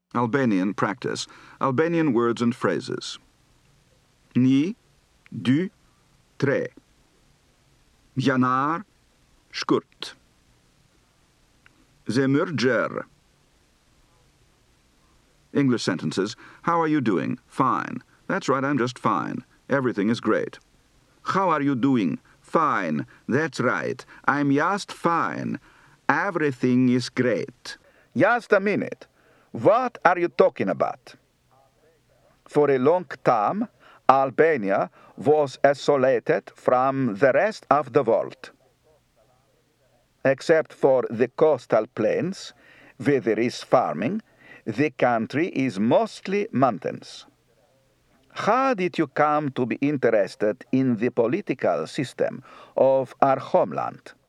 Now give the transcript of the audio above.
Albanian practice. Albanian words and phrases. Një, dy, tre. Janar, shkurt. Zemër gjerë. English sentences. How are you doing? Fine. That's right, I'm just fine. Everything is great. How are you doing? Fine. That's right, I'm just fine. Everything is great. Just a minute. What are you talking about? For a long time, Albania was isolated from the rest of the world. Except for the coastal plains, where there is farming, the country is mostly mountains. How did you come to be interested in the political system of our homeland?